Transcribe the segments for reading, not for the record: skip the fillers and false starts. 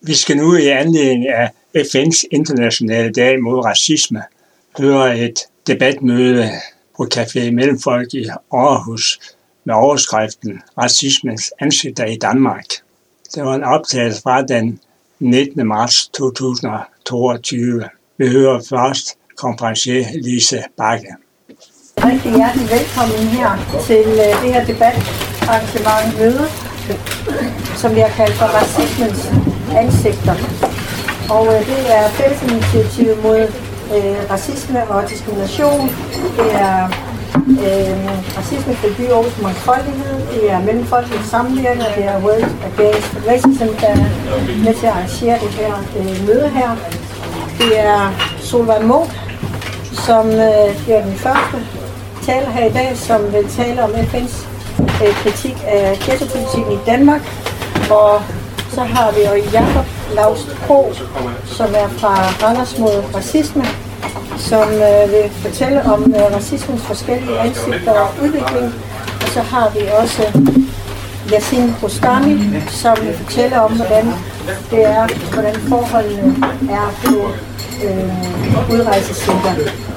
Vi skal nu i anledning af FN's internationale dag mod racisme høre et debatmøde på Café Mellemfolk i Aarhus med overskriften Racismens ansigter i Danmark. Det var en optagelse fra den 19. marts 2022. Vi hører først konferencier Lise Bakke. Rigtig hjertelig velkommen her til det her debatarrangement møde, som vi har kaldt for racismens ansigter. Og det er fællesinitiativ mod racisme og diskrimination. Det er racisme for by og mangfoldighed. Det er mellemfolkeligt samvirke. Det er World Against Racism, der er med til at arrangere det her møde her. Det er Solveig Munk, som bliver den første taler her i dag, som vil tale om FN's kritik af ghettopolitikken i Danmark. Og så har vi jo Jakob Laust Krog, som er fra Randers mod racisme, som vil fortælle om racismens forskellige ansigter og udvikling. Og så har vi også Yasin Bostami, som vil fortælle om, hvordan forholdene er på udrejsecenter.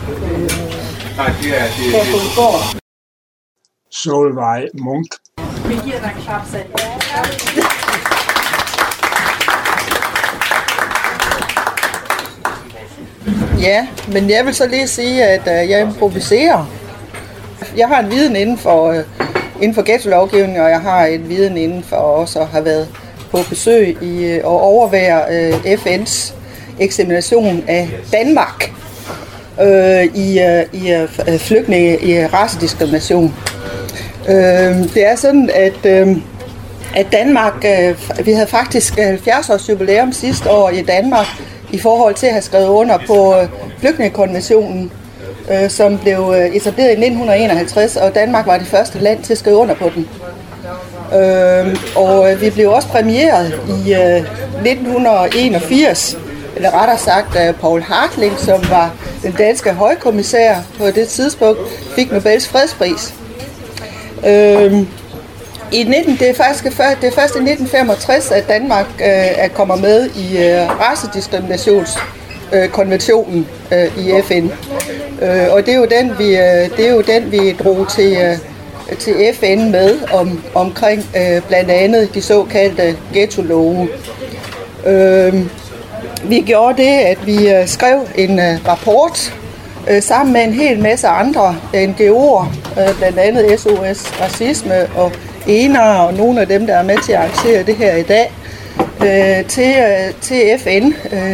Solveig Munk. Vi giver dig en klapsal. Ja, men jeg vil så lige sige, at jeg improviserer. Jeg har en viden inden for ghetto-lovgivning, og jeg har en viden inden for også at have været på besøg og overvære FN's eksamination af Danmark i flygtninge i racediskrimination. Det er sådan, at Danmark, vi havde faktisk 70-års jubilæum sidste år i Danmark i forhold til at have skrevet under på flygtningekonventionen, som blev etableret i 1951, og Danmark var det første land til at skrive under på den. Og vi blev også præmieret i 1981, eller rettere sagt Poul Hartling, som var den danske højkommissær på det tidspunkt, fik Nobels fredspris. Det er først i 1965, at Danmark kommer med i racediskriminationskonventionen i FN. Og det er jo den, vi drog til FN med omkring blandt andet de såkaldte ghetto-love. Vi gjorde det, at vi skrev en rapport sammen med en hel masse andre NGO'er, blandt andet SOS Racisme og ENAR og nogle af dem, der er med til at arrangere det her i dag, til FN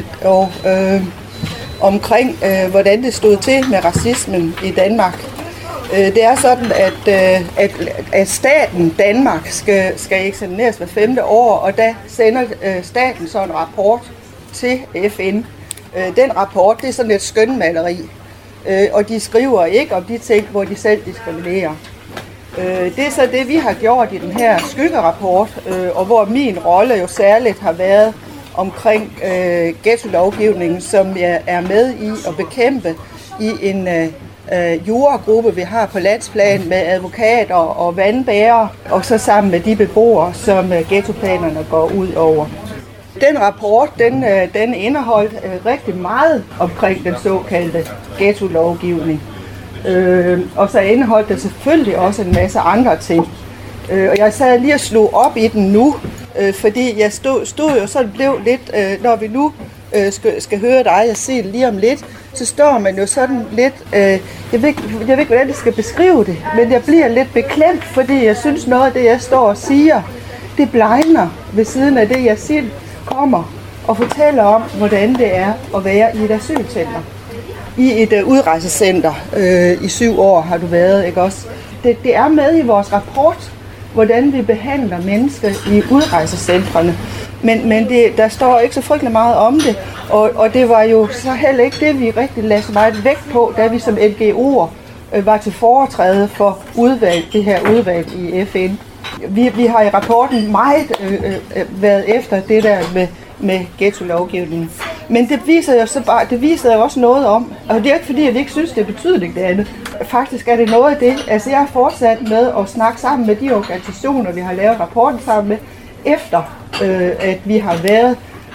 omkring, hvordan det stod til med racismen i Danmark. Det er sådan, at staten Danmark skal eksamineres hver 5. år, og der sender staten så en rapport til FN. Den rapport, det er sådan et skønmaleri, og de skriver ikke om de ting, hvor de selv diskriminerer. Det er så det, vi har gjort i den her skyggerapport, og hvor min rolle jo særligt har været omkring ghetto-lovgivningen, som jeg er med i at bekæmpe i en juragruppe, vi har på landsplan med advokater og vandbærere, og så sammen med de beboere, som ghettoplanerne går ud over. Den rapport, den indeholdt rigtig meget omkring den såkaldte ghetto-lovgivning. Og så indeholdt det selvfølgelig også en masse andre ting. Og jeg sad lige og slog op i den nu, fordi jeg stod jo sådan blev lidt, når vi nu skal høre dig og se det lige om lidt, så står man jo sådan lidt, jeg ved ikke, hvordan jeg skal beskrive det, men jeg bliver lidt beklemt, fordi jeg synes noget af det, jeg står og siger, det blegner ved siden af det, jeg siger, kommer og fortæller om, hvordan det er at være i et asylcenter. I et udrejsecenter i 7 år har du været, ikke også? Det er med i vores rapport, hvordan vi behandler mennesker i udrejsecentrene. Men der står ikke så frygtelig meget om det, og det var jo så heller ikke det, vi rigtig lagde så meget vægt på, da vi som NGO'er var til foretræde for det her udvalg i FN. Vi har i rapporten meget været efter det der med ghetto-lovgivningen. Men det viser jo også noget om, og det er ikke fordi, at vi ikke synes, det er betydeligt det andet. Faktisk er det noget af det, altså jeg har fortsat med at snakke sammen med de organisationer, vi har lavet rapporten sammen med, efter at vi har været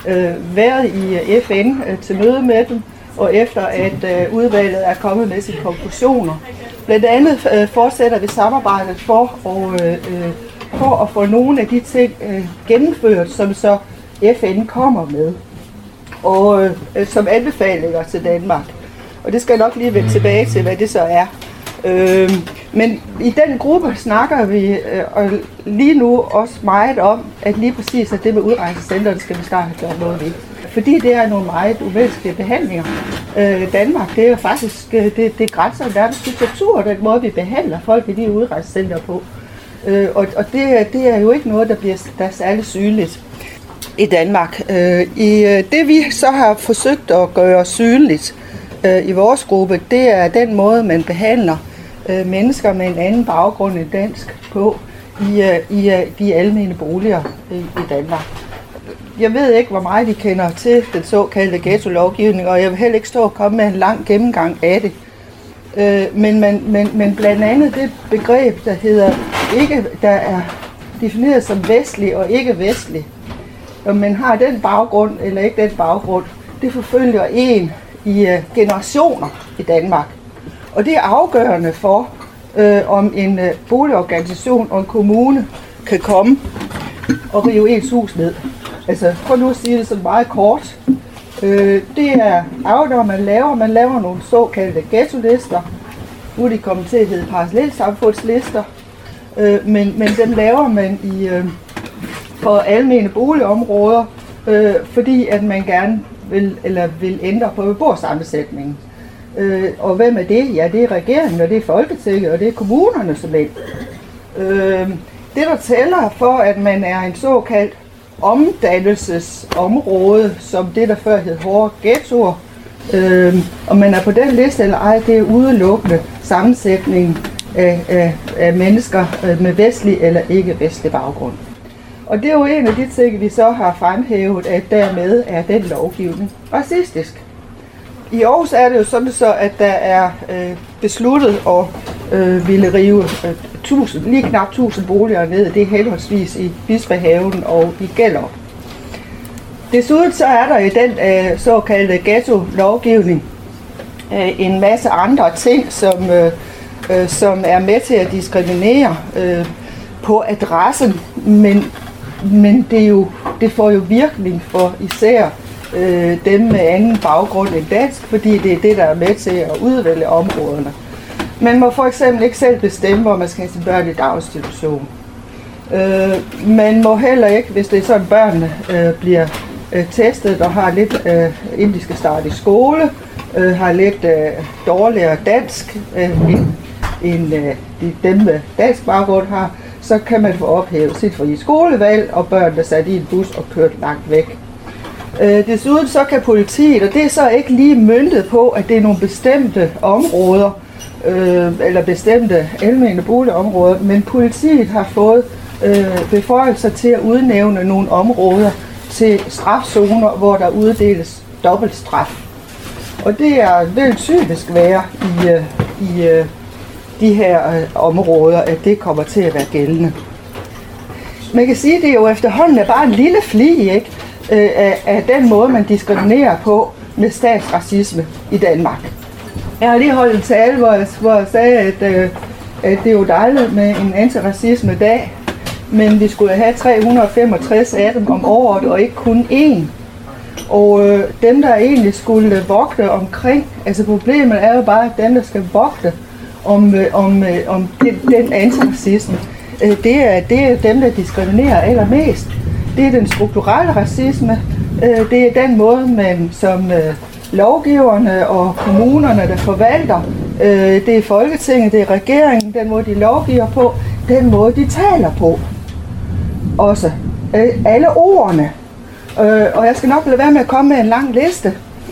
været i FN til møde med dem, og efter at udvalget er kommet med sine konklusioner. Blandt andet fortsætter vi samarbejdet for at få nogle af de ting gennemført, som så FN kommer med, og som anbefalinger til Danmark. Og det skal jeg nok lige vende tilbage til, hvad det så er. Men i den gruppe snakker vi lige nu også meget om, at lige præcis at det med udrejsecenteret skal vi snart have gjort noget ved. Fordi det er nogle meget umenneskelige behandlinger. Danmark, det er jo faktisk, det grænser nærmest diktatur, den måde vi behandler folk i de udrejsecenter på. Og det er jo ikke noget, der er særlig synligt i Danmark. Det vi så har forsøgt at gøre synligt i vores gruppe, det er den måde, man behandler mennesker med en anden baggrund end dansk på i de almene boliger i Danmark. Jeg ved ikke, hvor meget I kender til den såkaldte ghetto-lovgivning, og jeg vil heller ikke stå og komme med en lang gennemgang af det. Men blandt andet det begreb, der er defineret som vestlig og ikke vestlig. Om man har den baggrund eller ikke den baggrund, det forfølger en i generationer i Danmark. Og det er afgørende for, om en boligorganisation og en kommune kan komme og rive ens hus ned. Altså, prøv nu at sige det så meget kort. Det er afgørende, man laver nogle såkaldte ghettolister. Nu er de kommet til at hedde parallelsamfundslister. Men dem laver man for almene boligområder, fordi at man gerne vil ændre på beboersammensætningen. Og hvem er det? Ja, det er regeringen, og det er Folketinget, og det er kommunerne som det. Det, der tæller for, at man er en såkaldt omdannelsesområde, som det, der før hed hårde ghettoer, og man er på den liste eller ej, det er udelukkende sammensætningen af mennesker med vestlig eller ikke vestlig baggrund. Og det er jo en af de ting, vi så har fremhævet, at dermed er den lovgivning racistisk. I Aarhus er det jo sådan så, at der er besluttet at ville rive lige knap 1000 boliger ned. Det er henholdsvis i Bispehaven og i Gellerup. Desuden så er der i den såkaldte ghetto-lovgivning en masse andre ting, som er med til at diskriminere på adressen, men det får jo virkning for især dem med anden baggrund end dansk, fordi det er det, der er med til at udvælge områderne. Man må for eksempel ikke selv bestemme, hvor man skal have sine børn i daginstitution. Man må heller ikke, hvis det er sådan, børnene bliver testet og har lidt, inden de skal starte i skole, har lidt dårligere dansk, end dem med dansk baggrund har, så kan man få ophævet sit frie skolevalg, og børnene sat i en bus og kørt langt væk. Desuden så kan politiet, og det er så ikke lige møntet på, at det er nogle bestemte områder, eller bestemte almene boligområder, men politiet har fået beføjelser til at udnævne nogle områder til strafzoner, hvor der uddeles dobbeltstraf. Og det vil typisk være i de her områder, at det kommer til at være gældende. Man kan sige, at det jo efterhånden er bare en lille flig, ikke, af den måde, man diskriminerer på med statsracisme i Danmark. Jeg har lige holdt en tale, hvor jeg sagde, at det er jo dejligt med en antiracisme-dag, men vi skulle have 365 af dem om året, og ikke kun én. Og dem, der egentlig skulle vogte omkring, altså problemet er jo bare, at dem, der skal vogte om den antiracisme, det er dem, der diskriminerer allermest. Det er den strukturelle racisme, det er den måde, man som lovgiverne og kommunerne, der forvalter, det er Folketinget, det er regeringen, den måde, de lovgiver på, den måde, de taler på. Også alle ordene. Og jeg skal nok lade være med at komme med en lang liste,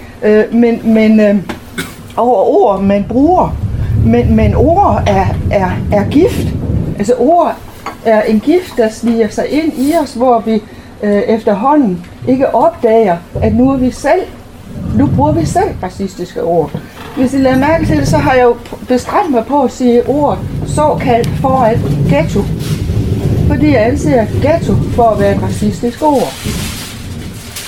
men over ord, man bruger. Men ord er gift. Altså ord er en gift, der sniger sig ind i os, hvor vi efterhånden ikke opdager, at nu bruger vi selv racistiske ord. Hvis I lader mærke til det, så har jeg jo bestræbt mig på at sige ordet såkaldt foran ghetto. Fordi jeg anser ghetto for at være et racistisk ord.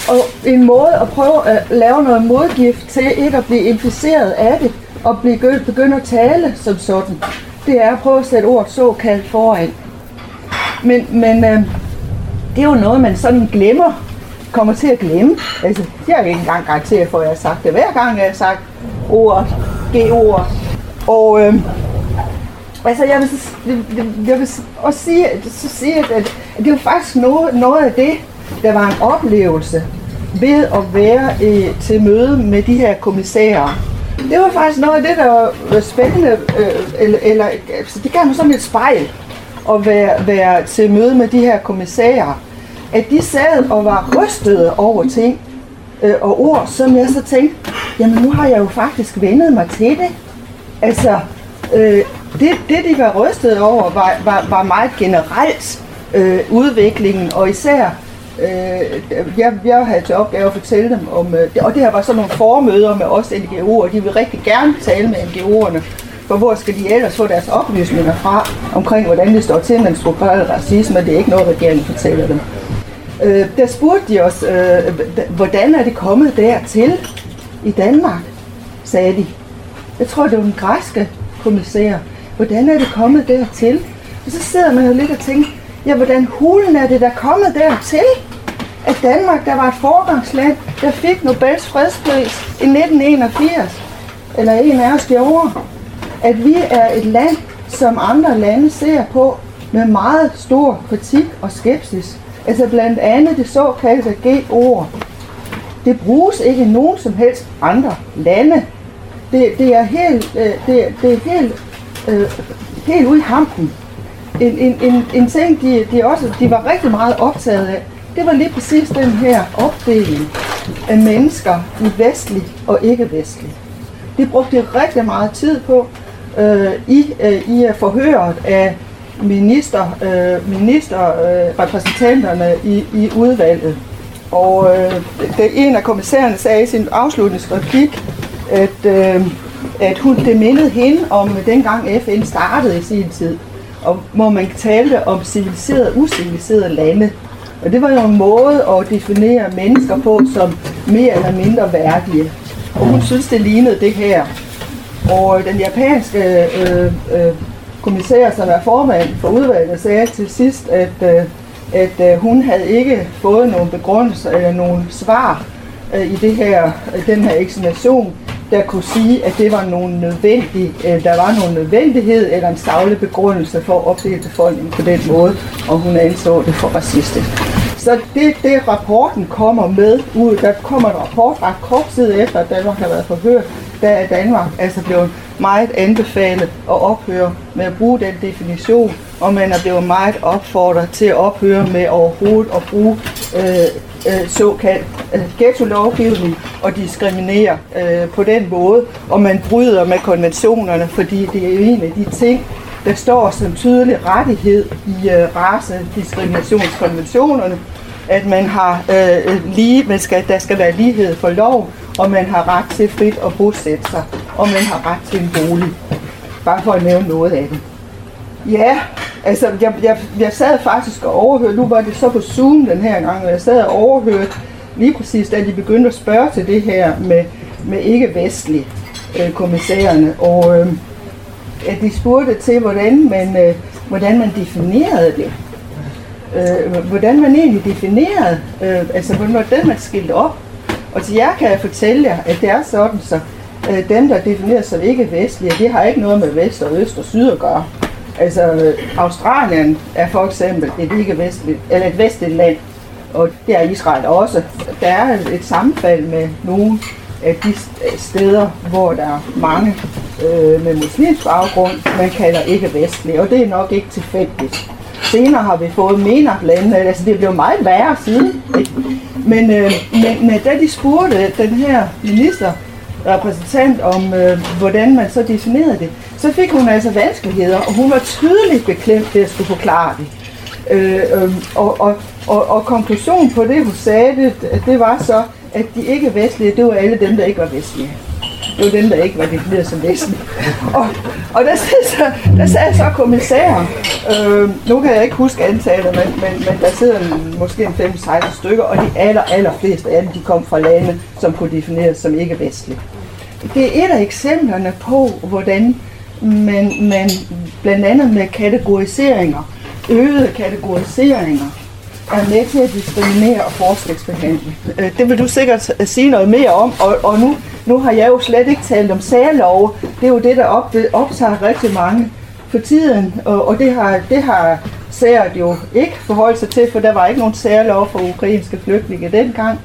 Og en måde at prøve at lave noget modgift til ikke at blive inficeret af det, og begynde at tale som sådan, det er at prøve at sætte ordet såkaldt foran. Men det er jo noget, man sådan kommer til at glemme. Altså, jeg kan ikke engang garantere for, at jeg har sagt det hver gang, jeg har sagt ordet, G-ordet. Og altså, jeg vil også sige, at det var faktisk noget af det, der var en oplevelse ved at være til møde med de her kommissærer. Det var faktisk noget af det, der var spændende, altså, det gav mig sådan et spejl at være til møde med de her kommissærer. At de sad og var rystede over ting og ord, som jeg så tænkte, jamen nu har jeg jo faktisk vendet mig til det. Altså, det de var rystede over, var meget generelt udviklingen, og især, jeg havde til opgave at fortælle dem om, og det her var sådan nogle formøder med os NGO'er, de vil rigtig gerne tale med NGO'erne, for hvor skal de ellers få deres oplysninger fra, omkring hvordan det står til med den strukturelle racisme, det er ikke noget, regeringen fortæller dem. Der spurgte de os, hvordan er det kommet dertil i Danmark, sagde de. Jeg tror, det var den græske kommissær. Hvordan er det kommet dertil? Og så sidder man jo lidt og tænker, ja, hvordan hulen er det der kommet dertil? At Danmark, der var et foregangsland, der fik Nobels fredspris i 1981, eller en af os gjorde. At vi er et land, som andre lande ser på med meget stor kritik og skepsis. Altså blandt andet det såkaldte G-ord. Det bruges ikke i nogen som helst andre lande. Det er helt ude i hampen. En ting, de var rigtig meget optaget af, det var lige præcis den her opdeling af mennesker i vestlig og ikke-vestlig. De brugte rigtig meget tid på i forhøret af ministerrepræsentanterne i udvalget. Og en af kommissærerne sagde i sin afslutningsreplik, at det mindede hende om dengang FN startede i sin tid, og hvor man talte om civiliserede og uciviliserede lande. Og det var jo en måde at definere mennesker på som mere eller mindre værdige. Og hun synes, det lignede det her. Og den japanske kommissær, som er formand for udvalget, sagde til sidst, at hun havde ikke fået nogen begrundelse eller nogen svar i den her eksamination, der kunne sige, at det var der var nogen nødvendighed eller en saglig begrundelse for at opdele befolkningen på den måde, og hun anså det for racistisk. Så det rapporten kommer med ud, der kommer en rapport ret kort tid efter, at Danmark har været forhørt, der er Danmark altså blevet meget anbefalet at ophøre med at bruge den definition, og man er blevet meget opfordret til at ophøre med overhovedet at bruge såkaldt ghetto-lovgivning og diskriminere på den måde, og man bryder med konventionerne, fordi det er jo en af de ting, der står som tydelig rettighed i racediskriminationskonventionerne, at man har der skal være lighed for lov, og man har ret til frit at bosætte sig, og man har ret til en bolig. Bare for at nævne noget af det. Ja, altså jeg sad faktisk og overhørte, nu var det så på Zoom den her gang, og jeg sad og overhørte lige præcis, da de begyndte at spørge til det her med ikke-vestlige kommissærerne, og at de spurgte til, hvordan man definerede det. Hvordan man egentlig definerede, altså hvordan man skilte op. Og til jer kan jeg fortælle jer, at det er sådan, så dem, der definerer sig ikke-vestlige, det har ikke noget med vest og øst og syd at gøre. Altså Australien er for eksempel et ikke-vestligt, eller et vestligt land, og det er Israel også. Der er et sammenfald med nogle af de steder, hvor der er mange med muslimsk baggrund, man kalder ikke-vestlige, og det er nok ikke tilfældigt. Senere har vi fået MENAP-landene, altså det blev meget værre siden. Men da de spurgte den her ministerrepræsentant om, hvordan man så definerede det, så fik hun altså vanskeligheder, og hun var tydeligt beklemt ved at skulle forklare det. Og konklusionen på det, hun sagde, det var så, at de ikke-vestlige, det var alle dem, der ikke var vestlige. Det var dem, der ikke var defineret som vestlige. Og der sad så kommissærer. Nu kan jeg ikke huske antallet, men der sidder måske en 5-16 stykker, og de aller fleste af dem, de kom fra lande, som kunne defineres som ikke vestlige. Det er et af eksemplerne på, hvordan man blandt andet med kategoriseringer, øgede kategoriseringer, er med til at diskriminere og forskelsbehandle. Det vil du sikkert sige noget mere om, og nu har jeg jo slet ikke talt om særlove. Det er jo det, der optager rigtig mange for tiden, og det har særet jo ikke forholdt sig til, for der var ikke nogen særlov for ukrainske flygtninge dengang.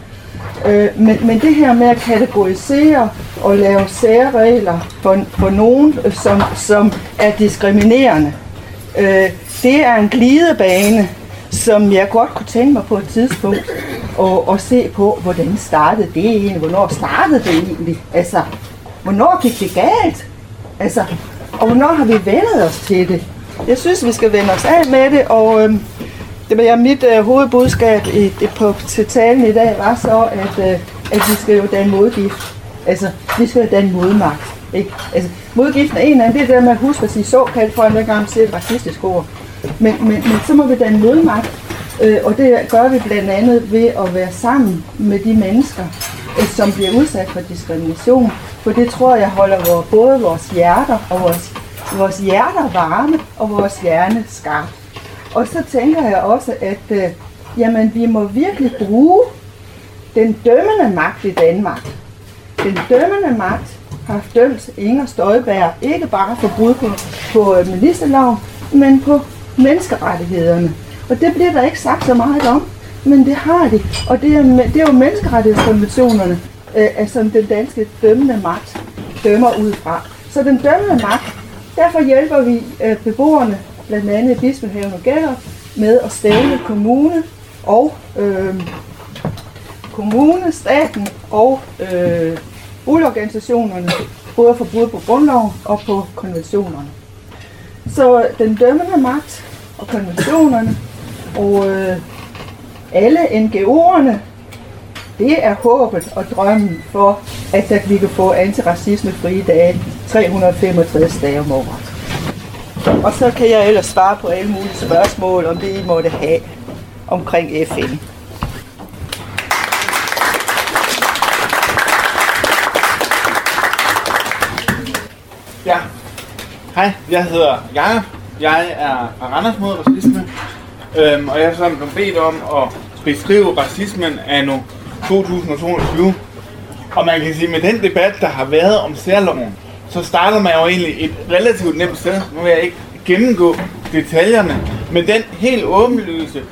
Men det her med at kategorisere og lave særregler for nogen, som er diskriminerende, det er en glidebane, som jeg godt kunne tænke mig på et tidspunkt og se på, hvordan startede det egentlig, hvornår startede det egentlig, altså, hvornår gik det galt, altså, og hvornår har vi vendet os til det. Jeg synes, vi skal vende os af med det, og det var mit hovedbudskab til talen i dag, var så, at vi skal jo danne modgift, altså, vi skal jo danne modmagt, ikke? Altså, modgiften er en af det der med at huske at sige såkaldt, for en gang til et racistisk ord. Men så må vi danne modmagt, og det gør vi blandt andet ved at være sammen med de mennesker, som bliver udsat for diskrimination. For det tror jeg holder både vores hjerter og vores hjerter varme og vores hjerne skarp. Og så tænker jeg også, at jamen, vi må virkelig bruge den dømmende magt i Danmark. Den dømmende magt har dømt Inger Støjberg ikke bare for brud på ministerloven, men på menneskerettighederne. Og det bliver der ikke sagt så meget om, men det har de. Og det er jo menneskerettighedskonventionerne, som den danske dømmende magt dømmer ud fra. Så den dømmende magt, derfor hjælper vi beboerne, blandt andet i Bispehaven og Gellerup, med at stævne kommune, staten og boligorganisationerne, både for brud på grundloven og på konventionerne. Så den dømmende magt og konventionerne og alle NGO'erne, det er håbet og drømmen for, at vi kan få antiracismefrie dage 365 dage om året. Og så kan jeg ellers svare på alle mulige spørgsmål, om det I måtte have omkring FN. Ja, hej, jeg hedder Jakob. Jeg er fra Randers mod racisme, og jeg er sådan blevet bedt om at beskrive racismen anno 2022. Og man kan sige, med den debat, der har været om særloven, så starter man jo egentlig et relativt nemt sted. Nu vil jeg ikke gennemgå detaljerne, men den helt åbenlyse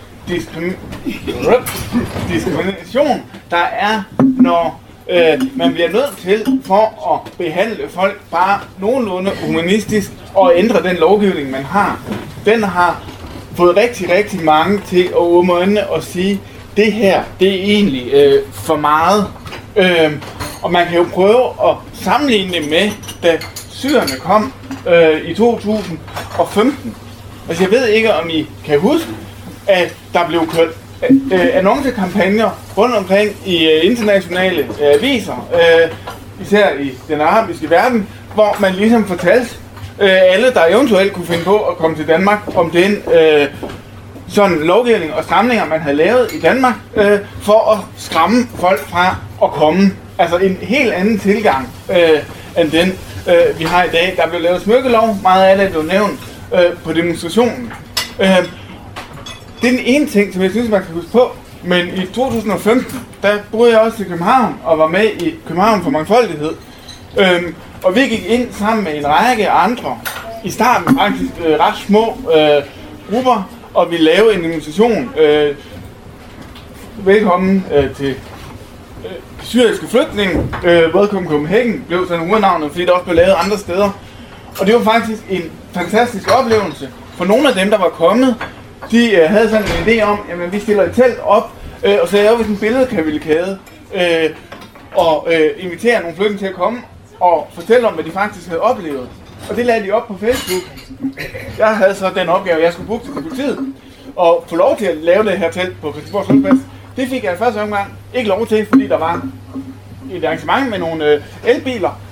diskrimination, der er, når man bliver nødt til for at behandle folk bare nogenlunde humanistisk og ændre den lovgivning, man har. Den har fået rigtig mange til at åbne øjnene og sige, det her, det er egentlig for meget. Og man kan jo prøve at sammenligne det med, da syrerne kom i 2015. Altså jeg ved ikke, om I kan huske, at der blev kørt annoncekampagner rundt omkring i internationale aviser, især i den arabiske verden, hvor man ligesom fortalte alle, der eventuelt kunne finde på at komme til Danmark, om den sådan lovgivning og stramninger, man havde lavet i Danmark, for at skræmme folk fra at komme. Altså en helt anden tilgang end den, vi har i dag. Der blev lavet smykkelov, meget af det blev nævnt på demonstrationen. Det er den ene ting, som jeg synes, man kan huske på. Men i 2015, der boede jeg også i København og var med i København for Mangfoldighed. Og vi gik ind sammen med en række andre, i starten faktisk ret små grupper, og vi lavede en demonstration. Velkommen til syriske flygtninge. Welcome Copenhagen blev sådan hovednavnet, fordi det også blev lavet andre steder. Og det var faktisk en fantastisk oplevelse for nogle af dem, der var kommet. De havde sådan en idé om, at vi stiller et telt op, og så laver vi sådan en billedkavalkade, og inviterer nogle flygtninge til at komme og fortælle om, hvad de faktisk havde oplevet. Og det lagde de op på Facebook. Jeg havde så den opgave, at jeg skulle booke til politiet, og få lov til at lave det her telt på Christiansborg Sundplads. Det fik jeg i første omgang ikke lov til, fordi der var et arrangement med nogle elbiler,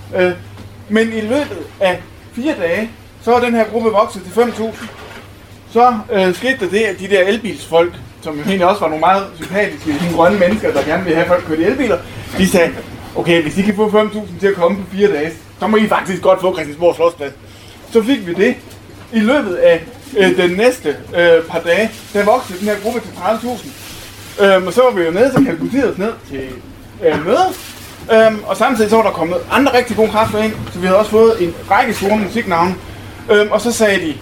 Men i løbet af 4 dage, så er den her gruppe vokset til 5.000. Så skete der det, at de der elbilsfolk, som jo egentlig også var nogle meget sympatiske, de grønne mennesker, der gerne ville have folk kørt i elbiler, de sagde, okay, hvis I kan få 5.000 til at komme på 4 dage, så må I faktisk godt få Christiansborg Slotsplads. Så fik vi det. I løbet af den næste par dage, der voksede den her gruppe til 30.000. Og så var vi jo nede, så kaldte politiet os ned til møde. Og samtidig så var der kommet andre rigtig gode kræfter ind, så vi havde også fået en række store musiknavne. Og så sagde de,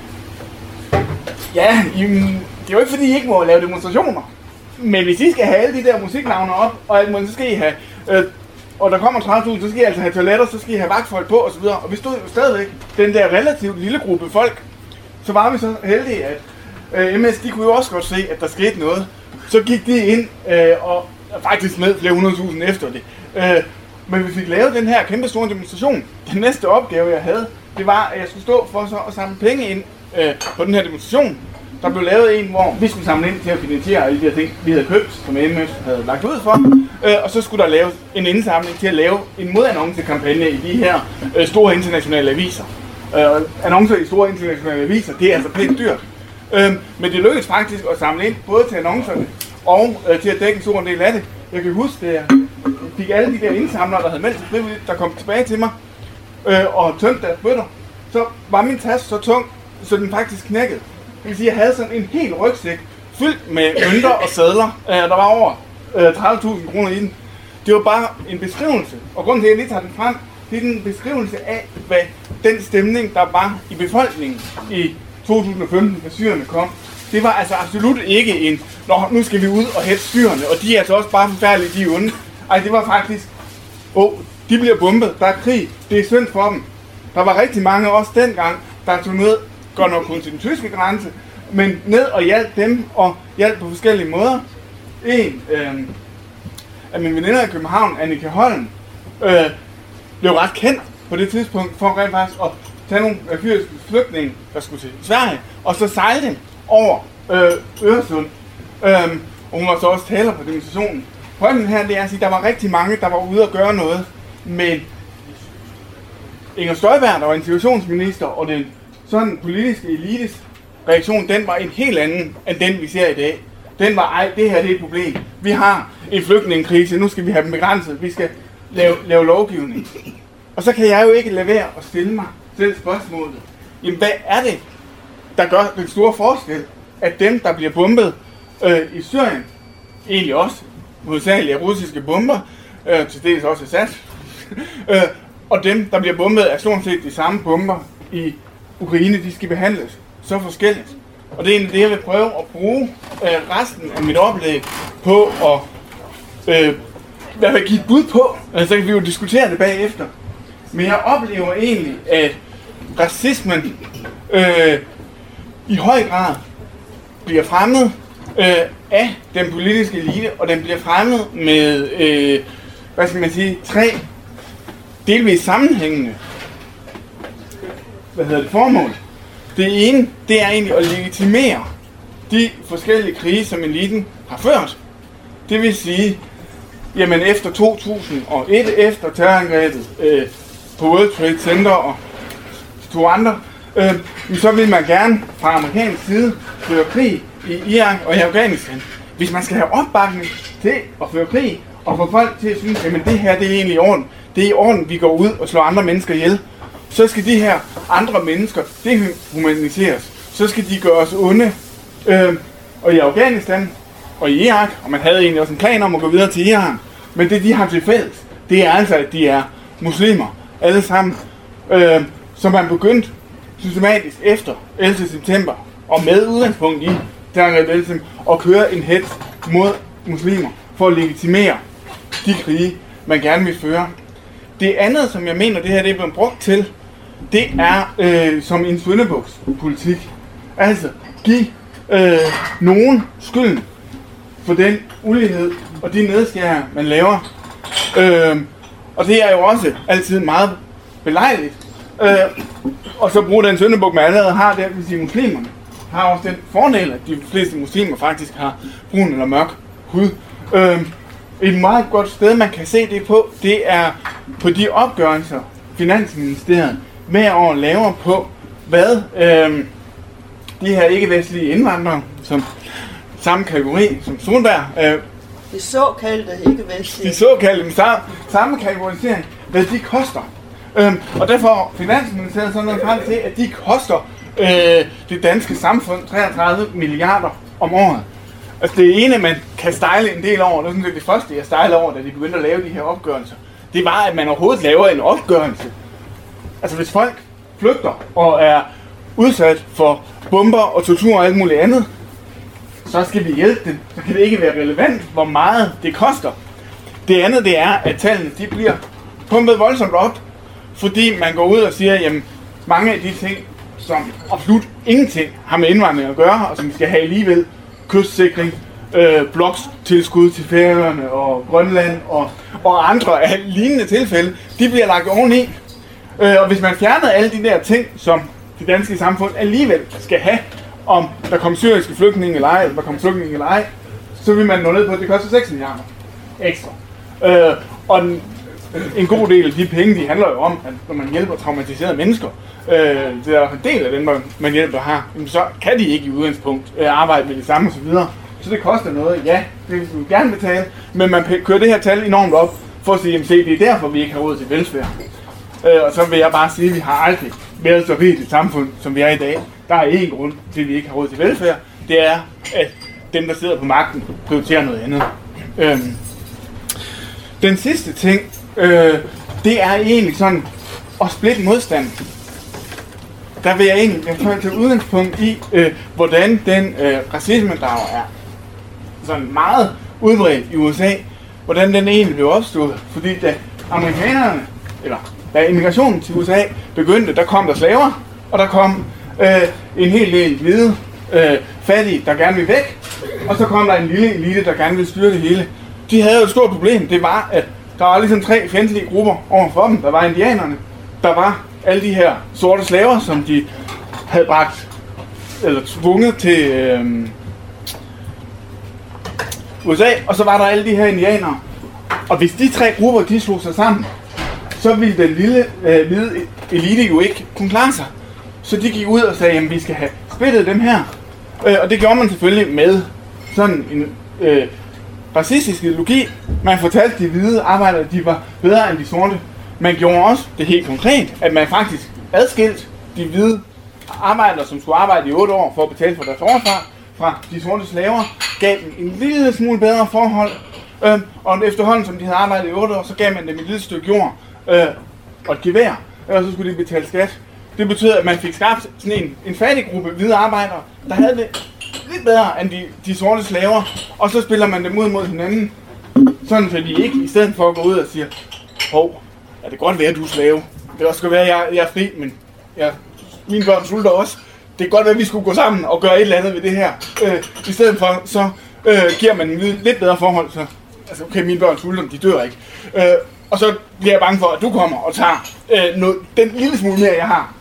ja, det er jo ikke fordi, I ikke må lave demonstrationer. Men hvis I skal have alle de der musiknavne op, og alt muligt, så skal I have, og der kommer 30.000, så skal I altså have toiletter, så skal I have vagtfolk på osv. Og vi stod jo stadigvæk, den der relativt lille gruppe folk, så var vi så heldige, at MS, de kunne jo også godt se, at der skete noget. Så gik de ind og faktisk med flere 100.000 efter det. Men vi fik lavet den her kæmpe store demonstration. Den næste opgave, jeg havde, det var, at jeg skulle stå for så at samle penge ind på den her demonstration. Der blev lavet en, hvor vi skulle samle ind til at finansiere alle de her ting, vi havde købt, som MS havde lagt ud for. Og så skulle der laves en indsamling til at lave en modannonce-kampagne i de her store internationale aviser. Annoncer i store internationale aviser, det er altså pænt dyrt. Men det lykkedes faktisk at samle ind, både til annoncerne og til at dække en stor del af det. Jeg kan huske, at jeg fik alle de der indsamlere, der havde meldt sig frivilligt, der kom tilbage til mig og tømte deres bøtter. Så var min taske så tung, så den faktisk knækkede. Det vil sige, at jeg havde sådan en hel rygsæk fyldt med mønter og sedler. Der var over 30.000 kroner i den. Det var bare en beskrivelse, og grunden til, at jeg lige tager den frem, det er en beskrivelse af, hvad den stemning, der var i befolkningen i 2015, da syrerne kom. Det var altså absolut ikke en, nu skal vi ud og hætte syrerne, og de er altså også bare forfærdelige, de er onde. Ej, det var faktisk, de bliver bombet, der er krig, det er synd for dem. Der var rigtig mange også dengang, der tog ned, godt nok kun til den tyske grænse, men ned og hjalp dem, og hjalp på forskellige måder. En af mine veninder i København, Annika Holm, blev ret kendt på det tidspunkt, for rent faktisk at tage nogle fyriske flygtninge, der skulle til Sverige, og så sejle dem over Øresund. Og hun var så også taler på demonstrationen. Pointen her, det er at sige, at der var rigtig mange, der var ude at gøre noget, men Inger Støjberg, der var integrationsminister, og den sådan politiske elites reaktion, den var en helt anden, end den vi ser i dag. Den var, det her det er et problem. Vi har en flygtningekrise, nu skal vi have dem begrænset, vi skal lave lovgivning. Og så kan jeg jo ikke lade være at stille mig selv spørgsmålet. Jamen, hvad er det, der gør den store forskel, at dem, der bliver bombet i Syrien, egentlig også hovedsageligt af russiske bomber, til dels også Assad, og dem, der bliver bombet af stort set de samme bomber i Ukraine, de skal behandles så forskelligt. Og det er egentlig det, jeg vil prøve at bruge resten af mit oplæg på at hvad vil give et bud på, så kan vi jo diskutere det bagefter. Men jeg oplever egentlig, at racismen i høj grad bliver fremmet af den politiske elite, og den bliver fremmet med, hvad skal man sige, 3 delvis sammenhængende formål. Det ene, det er egentlig at legitimere de forskellige krige, som eliten har ført. Det vil sige, jamen efter 2001, efter terrorangrebet på World Trade Center og de 2 andre, så vil man gerne fra amerikansk side føre krig i Irak og i Afghanistan. Hvis man skal have opbakning til at føre krig, og få folk til at synes, jamen det her det er egentlig i orden, det er i orden, vi går ud og slår andre mennesker ihjel, så skal de her andre mennesker dehumaniseres. Så skal de gøres onde. Og i Afghanistan og i Irak, og man havde egentlig også en plan om at gå videre til Iran, men det de har til fælles, det er altså, at de er muslimer, alle sammen, som man begyndte systematisk efter 11. september, og med udgangspunkt i terrorangrebet, at køre en hets mod muslimer, for at legitimere de krige, man gerne vil føre. Det andet, som jeg mener, det her det er blevet brugt til, det er som en syndebukspolitik. Altså, give nogen skylden for den ulighed og de nedskæringer, man laver. Og det er jo også altid meget belejligt. Og så bruge den syndebuk, man allerede har, det vil sige muslimerne, har også den fordel, at de fleste muslimer faktisk har brun eller mørk hud. Et meget godt sted, man kan se det på, det er på de opgørelser, Finansministeriet hver år laver på, hvad de her ikke-vestlige indvandrere, som samme kategori som Solberg, De såkaldte ikke-vestlige. de såkaldte samme kategorisering, hvad de koster. Og derfor Finansministeriet sådan noget frem til, at de koster det danske samfund 33 milliarder om året. Altså det ene, man kan stejle en del over, det er sådan set det første, jeg stejlede over, da de begyndte at lave de her opgørelser, det var, at man overhovedet laver en opgørelse. Altså hvis folk flygter og er udsat for bomber og tortur og alt muligt andet, så skal vi hjælpe dem. Så kan det ikke være relevant, hvor meget det koster. Det andet, det er, at tallene de bliver pumpet voldsomt op, fordi man går ud og siger, jamen mange af de ting, som absolut ingenting har med indvandring at gøre, og som vi skal have alligevel, kystsikring, blokstilskud til Færøerne og Grønland og andre af lignende tilfælde, de bliver lagt oveni. Og hvis man fjernede alle de der ting, som det danske samfund alligevel skal have, om der kommer syriske flygtninge eller ej, eller der kommer flygtninge eller ej, så vil man nå ned på, at det koster 6 milliarder ekstra. Og en god del af de penge, de handler jo om, at når man hjælper traumatiserede mennesker, det er en del af dem, man hjælper har, så kan de ikke i udgangspunkt arbejde med det samme osv. Så det koster noget, ja, det vil vi gerne betale, men man kører det her tal enormt op, for at sige, jamen se, det er derfor, vi ikke har råd til velfærd. Og så vil jeg bare sige, at vi har aldrig været så vidt et samfund, som vi er i dag. Der er én grund til, at vi ikke har råd til velfærd. Det er, at dem, der sidder på magten, prioriterer noget andet. Den sidste ting, det er egentlig sådan at splitte modstand. Der vil jeg egentlig tage udgangspunkt i, hvordan den racisme, der er sådan meget udbredt i USA, hvordan den egentlig blev opstået. Fordi da amerikanerne, eller da immigrationen til USA begyndte, der kom der slaver, og der kom en hel del hvide, fattige, der gerne ville væk, og så kom der en lille elite, der gerne ville styre det hele. De havde jo et stort problem, det var, at der var ligesom 3 fjendtlige grupper overfor dem. Der var indianerne, der var alle de her sorte slaver, som de havde bragt, eller tvunget til USA, og så var der alle de her indianere. Og hvis de 3 grupper, de slog sig sammen, så ville den lille hvide elite jo ikke kunne klare sig. Så de gik ud og sagde, at vi skal have splittet dem her. Og det gjorde man selvfølgelig med sådan en racistisk ideologi. Man fortalte de hvide arbejdere, at de var bedre end de sorte. Man gjorde også det helt konkret, at man faktisk adskilt de hvide arbejdere, som skulle arbejde i 8 år for at betale for deres overfart, fra de sorte slaver, gav dem en lille smule bedre forhold. Og efterhånden, som de havde arbejdet i 8 år, så gav man dem et lille stykke jord og et gevær, og så skulle de betale skat. Det betød, at man fik skabt sådan en fattig gruppe hvide arbejdere, der havde det lidt bedre end de sorte slaver, og så spiller man dem ud mod hinanden, sådan så de ikke, i stedet for at gå ud og sige, hov, ja, det kan godt være, at du er slave. Det kan også godt være, at jeg er fri, men mine børn sulter også. Det kan godt være, at vi skulle gå sammen og gøre et eller andet ved det her. I stedet for, så giver man dem lidt bedre forhold, så altså, okay, mine børn sulter, de dør ikke. Og så bliver jeg bange for, at du kommer og tager den lille smule mere, jeg har,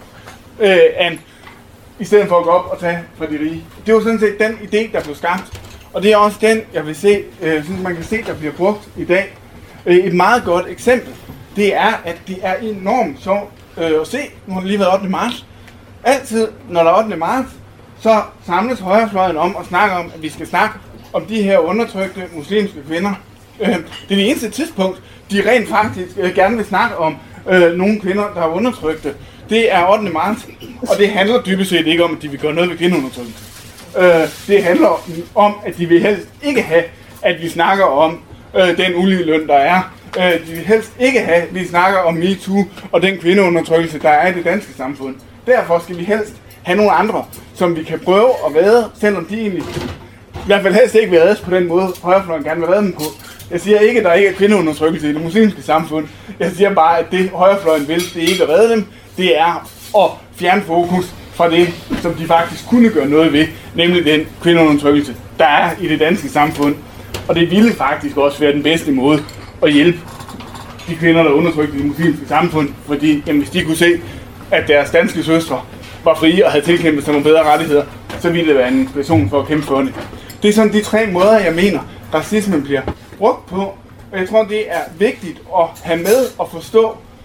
i stedet for at gå op og tage fra de rige. Det var sådan set den idé, der blev skabt. Og det er også den, jeg vil se, synes man kan se, der bliver brugt i dag. Et meget godt eksempel, det er, at det er enormt sjovt at se. Nu har det lige været 8. marts. Altid, når der er 8. marts, så samles højrefløjen om at snakke om, at vi skal snakke om de her undertrykte muslimske kvinder. Det er det eneste tidspunkt, de rent faktisk gerne vil snakke om nogle kvinder, der er undertrykte. Det er 8. marts, og det handler dybest set ikke om, at de vil gøre noget ved kvindeundertrykkelse. Det handler om, at de vil helst ikke have, at vi snakker om den uligeløn, der er. De vil helst ikke have, at vi snakker om MeToo og den kvindeundertrykkelse, der er i det danske samfund. Derfor skal vi helst have nogle andre, som vi kan prøve at vade, selvom de egentlig i hvert fald helst ikke vil vades på den måde, højrefløjen gerne vil vade dem på. Jeg siger ikke, at der ikke er kvindeundertrykkelse i det muslimske samfund. Jeg siger bare, at det højrefløjen vil, det er ikke at redde dem. Det er at fjerne fokus fra det, som de faktisk kunne gøre noget ved, nemlig den kvindeundertrykkelse, der er i det danske samfund. Og det ville faktisk også være den bedste måde at hjælpe de kvinder, der undertrykte i det muslimske samfund, fordi jamen, hvis de kunne se, at deres danske søstre var frie og havde tilkæmpet sig nogle bedre rettigheder, så ville det være en inspiration for at kæmpe for det. Det er sådan de 3 måder, jeg mener, racismen bliver brugt på. Og jeg tror, det er vigtigt at have med og forstå,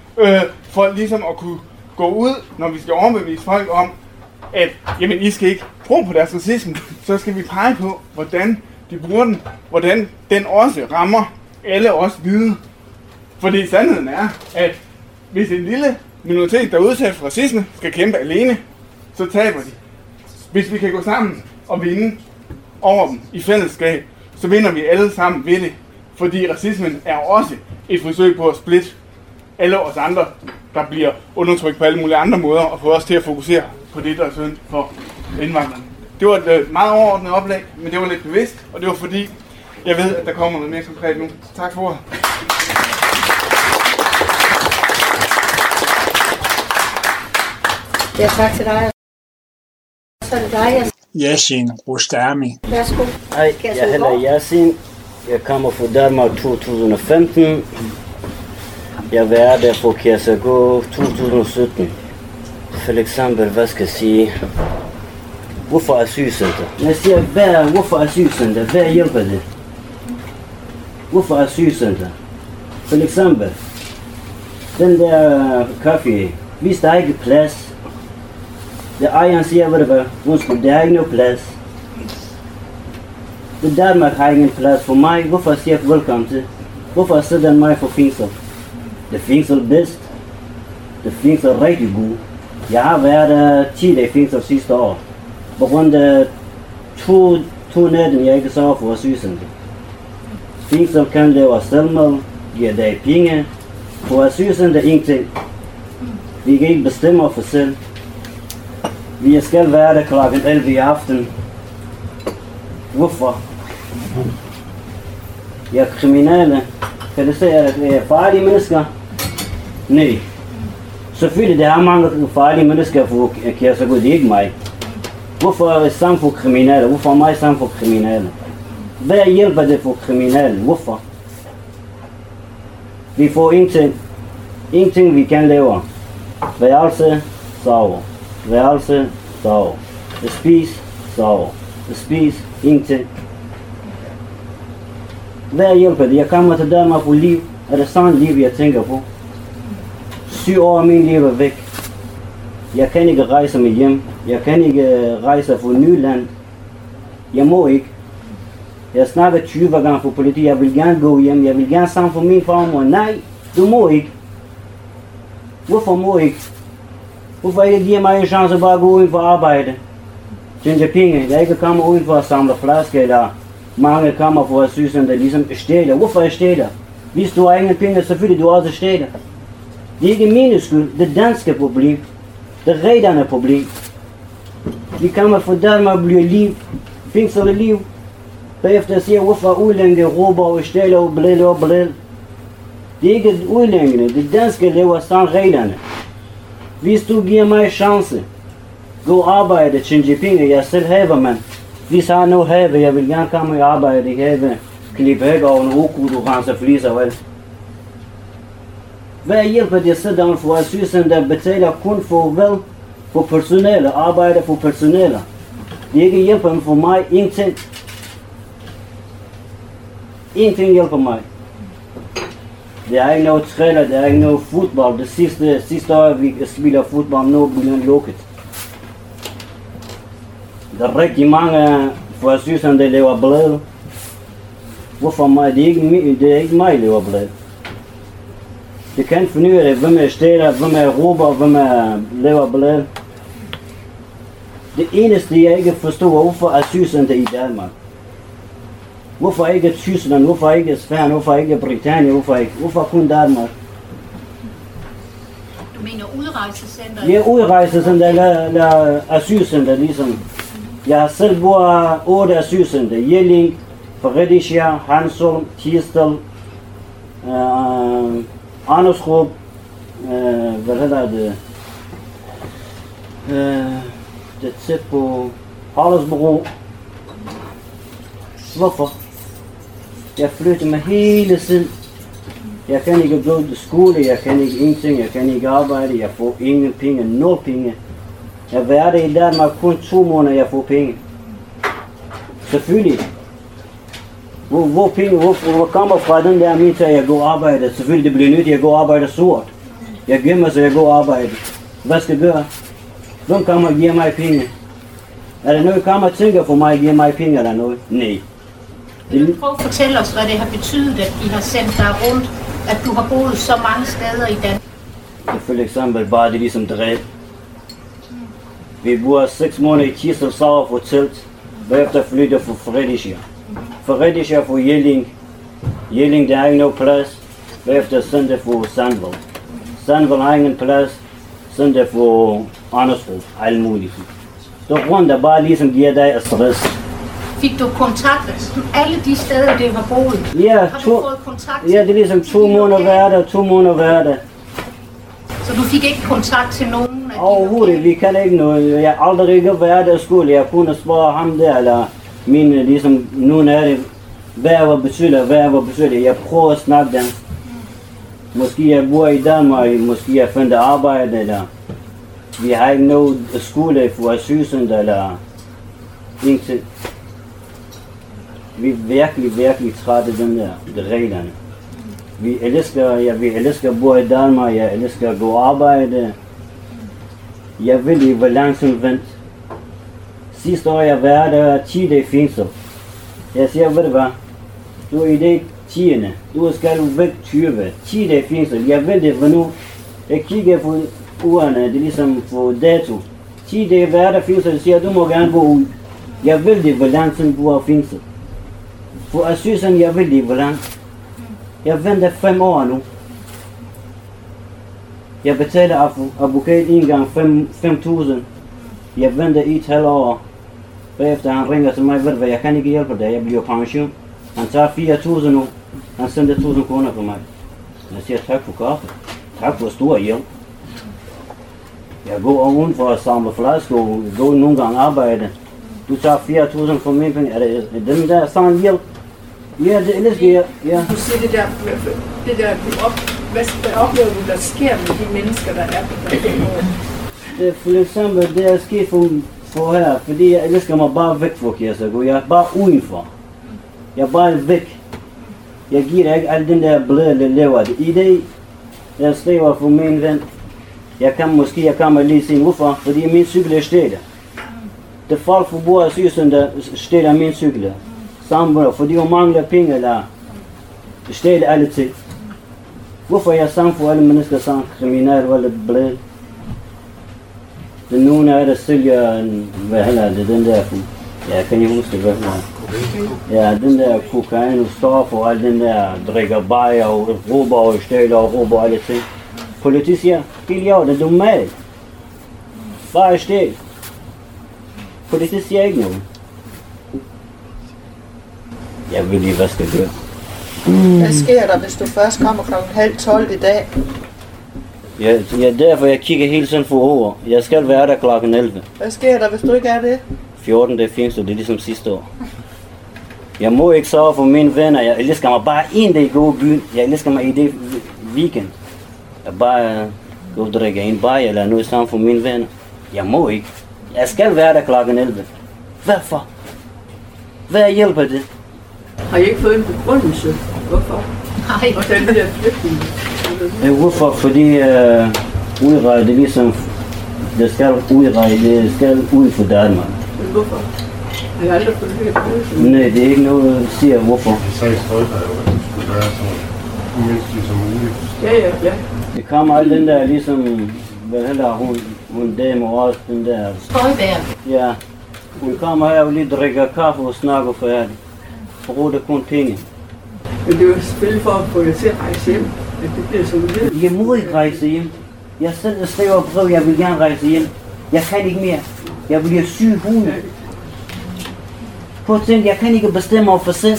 for ligesom at kunne gå ud, når vi skal overbevise folk om, at jamen, I skal ikke tro på deres racisme, så skal vi pege på, hvordan de bruger den, hvordan den også rammer alle os hvide. Fordi sandheden er, at hvis en lille minoritet, der er udsat for racisme, skal kæmpe alene, så taber de. Hvis vi kan gå sammen og vinde over dem i fællesskab, så vinder vi alle sammen ved det. Fordi racismen er også et forsøg på at splitte alle os andre, der bliver undertrykt på alle mulige andre måder, og få os til at fokusere på det, der er synd for indvandrerne. Det var et meget overordnet oplæg, men det var lidt bevidst, og det var fordi, jeg ved, at der kommer noget mere konkret nu. Tak for ordet. Ja, tak til dig. Så er det dig, Yasin Rostami. Værsgo. Hej, jeg hedder Yasin. Jeg kommer fra Danmark 2015. Jeg var der på Kærsegård 2017. For eksempel, hvad skal jeg sige? Hvorfor asylcenter? Jeg siger, hvorfor asylcenter? Hvad hjælper det? Hvorfor asylcenter? For eksempel, den der kaffe, hvis der ikke er plads, det ejeren siger, ved du hvad, undskyld, der er ikke noget plads. Det Danmark har ingen plads for mig, hvorfor siger jeg velkommen til? Hvorfor sætter den mig for fængsel? Det fængsel bedst. Det fængsel rigtig god. Jeg har været 10 dage fængsel sidste år. På grund af to nætter, jeg ikke så for asylcenter. Fængsel kan lave selvmål, giver dig penge. For asylcenter ingenting. Vi kan ikke bestemme for selv. Vi skal være der klokken 11 i aften. Hvorfor? Jeg er kriminelle. Kan du se, at jeg er farlige mennesker? Nej. Selvfølgelig, der er mange farlige mennesker for Kærsegård, det er ikke mig. Hvorfor er samfund kriminelle? Hvorfor er mig samfund kriminelle? Hvad hjælper det for kriminelle? Hvorfor? Vi får ingenting. Ingenting vi kan lave. Værelse, sover. Værelse, sover. Spis, sover. Spis, ingenting. Hvad hjælper det? Jeg kommer til Danmark for liv. Er det sådan liv, jeg tænker på? 7 år af min liv er væk. Jeg kan ikke rejse med hjem. Jeg kan ikke rejse for ny land. Jeg må ikke. Jeg snakker 20 gange for politiet. Jeg vil gerne gå hjem. Jeg vil gerne sammen for min farmor. Nej, du må ikke. Hvorfor må ikke? Hvorfor ikke give mig en chance at bare gå ud for arbejde? Tjene penge. Jeg ikke kommer ud for at samle flasker eller mange kommer for at synes, at det ligesom stjæler. Hvorfor er stjæler? Hvis du har ingen penge, selvfølgelig du også stjæler. Det er ikke min skyld. Det er danske problem. Det er redderne problem. Vi kommer fra Danmark bliver liv. Fængsel liv. Bagefter siger, hvorfor udlændinge råber og stjæler og blæl og blæl. Det er ikke udlændingene. Det danske lever sådan redderne. Hvis du giver mig chance, gå arbejde, tjene penge, jeg selv haver man. Hvis jeg har noget have, jeg vil gerne komme og arbejde i have, klippe hæk over en ukrudt og rense fliser, vel? Hvad hjælper det sådan for asylcenter betaler kun for vel, for personale, arbejde for personale? Det ikke hjælper for mig, ingenting. Ingenting hjælper mig. Der er ikke noget træner, der er ikke noget fodbold. Det sidste år, vi spiller fodbold, nu bliver lukket. Der er rigtig mange for asylcenter, der laver blad. Hvorfor mig? Det er ikke mig, der laver blad. Det kan finde ud af, hvem er steder, hvem er råber, hvem er laver blad. Det eneste, jeg ikke forstår, hvorfor asylcenter i Danmark. Hvorfor ikke Tyskland, hvorfor ikke Sverige, hvorfor ikke Britannien, hvorfor kun Danmark? Du mener udrejsecenter? Ja, udrejsecenter eller asylcenter ligesom. Jeg har selv boet 8 asylcenter. Jelling, Fredericia, Handsholm, Tirsdal, Andersrup, hvad hedder det? Det er tæt på Haraldsbro. Hvorfor? Jeg flytter mig hele tiden. Jeg kan ikke gå til skole, jeg kan ikke ingenting, jeg kan ikke arbejde, jeg får ingen penge, nul penge. Jeg har været i Danmark kun 2 måneder, jeg får penge. Selvfølgelig. Hvor kommer fra den der min til at jeg går arbejde? Selvfølgelig det bliver nødt til at gå arbejde sort. Jeg gemmer, så jeg går og arbejder. Hvad skal jeg gøre? Hvem kommer og giver mig penge? Er der noget, kommer og tænker for mig og giver mig penge eller noget? Nej. Vil du prøve at fortælle os, hvad det har betydet, at de har sendt dig rundt, at du har boet så mange steder i Danmark? For eksempel bare det ligesom dræb. Vi bor 6 måneder i Thisted, sover på telt. Bagefter flytter for Fredericia. Fredericia for Jelling. Jelling, der er ikke noget plads. Bagefter sender for Sandvold. Sandvold har ingen plads. Sender for Andersrup. Alt muligt. Så rundt der bare ligesom giver dig stress. Fik du kontakt alle de steder, du har boet? Ja, har du fået kontakt? Ja, det er ligesom 2 måneder hverdag, 2 måneder hverdag. Så du fik ikke kontakt til nogen af Overhovedet, vi kan ikke noget. Jeg har aldrig været i skole. Jeg kunne spørge ham der, eller mine, ligesom, nogen af det. Hvad betyder det? Jeg prøver at snakke dem. Måske jeg bor i Danmark, måske jeg finder arbejde, eller vi har ikke noget skole for asylcenter, eller ingenting. Vi er virkelig trætte af dem der reglerne. Vi elsker at bo i Danmark, jeg elsker at gå og arbejde. Jeg vil ikke være langsomt vent. Sidste år jeg var der 10 dage fængsel. Jeg siger, ved du hvad? Du er i dag 10. Du skal væk 20. 10 dage fængsel. Jeg ved det for nu. Jeg kigger på ugerne, det er ligesom på dato. 10 dage var der fængsel, jeg siger, du må gerne gå ud. Jeg vil det, hvor langsomt du har fængsel. For asylcenter, jeg vil det, hvor langt. Jeg venter 5 år nu. Jeg betaler advokat en gang 5.000. Jeg venter i et halvt år. Bagefter han ringer til mig, ved du hvad, jeg kan ikke hjælpe dig, jeg bliver pension. Han tager 4.000 nu. Han sender 1.000 kroner for mig. Jeg siger tak for kaffe. Tak for stor hjælp. Jeg går uden for at samle flasker og går nogle gange arbejde. Du tager 4.000 for mine penge. Er det dem der sådan hjælp? Ja, det elsker jeg. Ja. Du siger det der hvad oplever du, der sker med de mennesker, der er på den måde? Det for eksempel, det er sket for her, fordi jeg elsker mig bare væk fra Kirkegaard. Jeg er bare udenfor. Jeg er bare væk. Jeg giver ikke al den der bløde, der lever det. I dag, jeg skriver for min ven. Jeg kan lige sige hvorfor, fordi min cykel er stille. Det folk for bor i Sydcenter stiller min cykel. Sammen, fordi hun mangler penge eller stille alle ting. Hvorfor jeg sammen for alle mennesker som kriminelle eller bløde? Det er nogen af der sælger, hvad heller det, den der, jeg kan ikke huske hvad ja, den der kokain og stoffer og al den der drikker bajer og råber og stjæler og råber alle ting. Politiet siger, helt jo, det er normalt. Bare stjæl. Politiet siger ikke noget. Jeg ved lige, hvad skal jeg gøre. Hvad sker der, hvis du først kommer kl. 11:30 i dag? Ja, derfor jeg kigger hele tiden for over. Jeg skal være der kl. 11. Hvad sker der, hvis du ikke er det? 14 dage fængsel, det er ligesom sidste år. Jeg må ikke sove for mine venner. Jeg elsker mig bare en dag gå i byen. Jeg elsker mig i det weekend. Jeg bare gå og drikke en bajer eller noget sammen for mine venner. Jeg må ikke. Jeg skal være der kl. 11. Hvorfor? Hvad hjælper det? Har I ikke fået en begrundelse? Hvorfor? Nej. Hvordan det der flygtning? Hvorfor? Fordi udrejde, det er ligesom, det skal udrejde, det skal ud for Danmark. Men hvorfor? Har jeg aldrig fået det her? Nej, det er ikke noget, der siger hvorfor. Det sagde Støjberg jo, at det skulle være så umenneskeligt som muligt. Ja. Det kommer alt den der ligesom, hvad heller hun dame også, den der. Støjberg. Ja, hun kommer her og lige drikker kaffe og snakker færdig. Bruger det kun penge. Men det er jo selvfølgelig for at få jer til at rejse hjem, at det bliver så uheldigt. Jeg må ikke rejse hjem. Jeg selv skriver brev, jeg vil gerne rejse hjem. Jeg kan ikke mere. Jeg bliver syg hoved. Prøv at tænke, jeg kan ikke bestemme over for selv.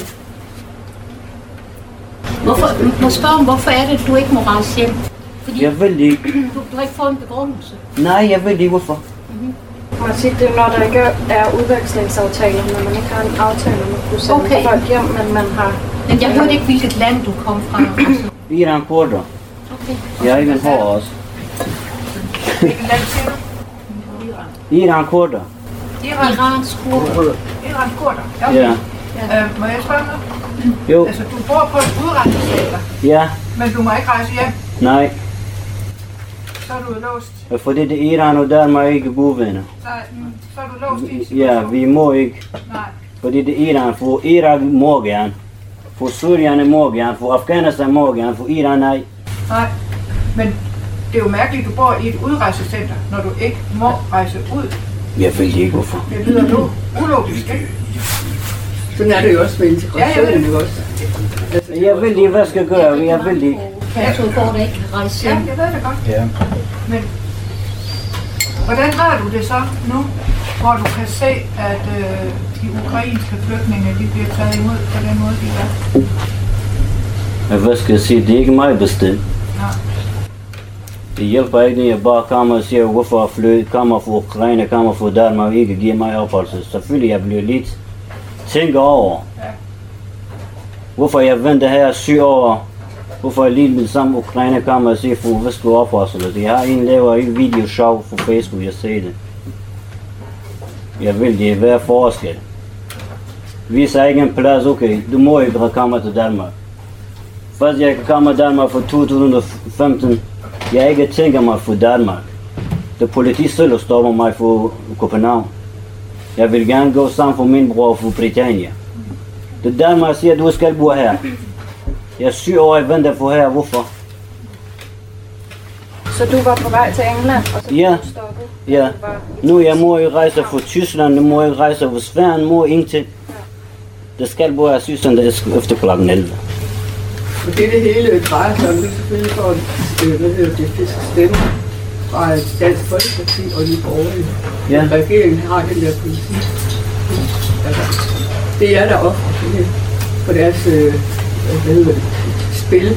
Hvorfor er det, at du ikke må rejse hjem? Fordi jeg vil ikke. Du har ikke fået en begrundelse. Nej, jeg vil ikke. Hvorfor? Man siger, det er, når der ikke er udvekslingsaftaler, når man ikke har en aftale, man kunne sende folk hjem, men man har... Men jeg hørte ikke, hvilket land du kom fra. Iran kurder. Okay. Jeg er ikke en hård også. Hvilket land siger du? Iran kurder. Irans kurder. Irans kurder. Ja. Må jeg spørge noget? Jo. Altså, du bor på et udrejsecenter, Ja. men du må ikke rejse hjem. Nej. Så er du låst. Fordi det Iran og Danmark ikke er gode venner. Nej, så er du låst i en situation. Ja, vi må ikke. Nej. Fordi det Iran, for Irak må gerne. For Syrien må gerne, for Afghanistan må gerne, for Iran nej. Nej, men det er jo mærkeligt, at du bor i et udrejsecenter, når du ikke må rejse ud. Jeg ved ikke hvorfor. Det lyder nu ulogisk, ikke? Sådan er det jo også med integrationen, ikke også? Jeg ved ikke, hvad skal jeg gøre, jeg ved ikke. Jeg tror, for at ikke rejse hjem. Ja, jeg ved det godt. Ja. Men hvordan har du det så nu, hvor du kan se, at de ukrainske flygtninge, de bliver taget imod på den måde, de gør? Hvad skal jeg sige? Det er ikke mig bestemt. Nej. Det hjælper ikke, når jeg bare kommer og siger, hvorfor kommer fra Ukraine, kommer fra Danmark og ikke giver mig opholdelse. Selvfølgelig jeg bliver lidt tænker over, hvorfor jeg venter her 7 år, hvorfor jeg lige med samme Ukraine kommer og siger, for hvad skal du opholdelse. Jeg har en laver en video show på Facebook, jeg ser det. Jeg vil det være forskel. Hvis jeg ikke en plads, okay, du må ikke komme til Danmark. Først jeg kan komme til Danmark for 2015, jeg ikke tænker mig for Danmark. Det politi selv stopper mig for København. Jeg vil gerne gå sammen for min bror for Britannia. Det Danmark siger, du skal bo her. Jeg er 7 år, jeg venter for her, hvorfor? Så du var på vej til England, og så ja. du stoppet? Ja. Nu jeg må ikke rejse fra Tyskland, nu må jeg ikke rejse fra Sverige, må ingenting. Det skal bo her asylcenter efter klokken 11. Og det hele drejer sig om, det selvfølgelig for det fiske stemme fra Dansk Folkeparti og de borgerlige. Ja. Regeringen har den der politik. Altså, det er der ofte på deres spil.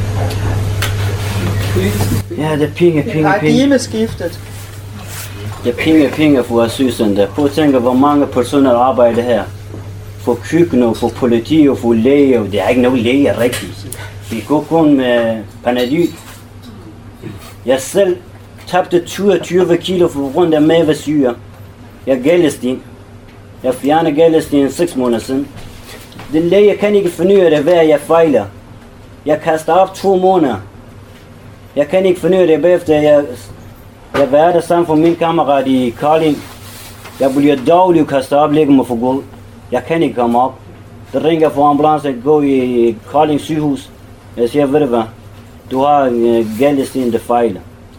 Ja, det er penge. Paradigmeskiftet. Det er penge for asylcenter. Prøv at tænke, hvor mange personer arbejder her. For køkkener, for politi og for læger. Det er ikke nogen læger rigtigt. Vi går kun med Panadol. Jeg selv tabte 20 kilo for grund af mavesyre. Jeg er gældesten. Jeg fjernede gældesten 6 måneder siden. Den læge kan ikke finde ud af det, hvad jeg fejler. Jeg kaster op 2 måneder. Jeg kan ikke finde ud af det bagefter. Jeg var der sammen for min kammerat i Kolding. Jeg bliver dårlig kastet op, lægger mig for gulv. Jeg kan ikke komme op. Der ringer for ambulance, jeg går i Kolding sygehus. Jeg siger, ved du hvad, du har en gældesten, der fejler.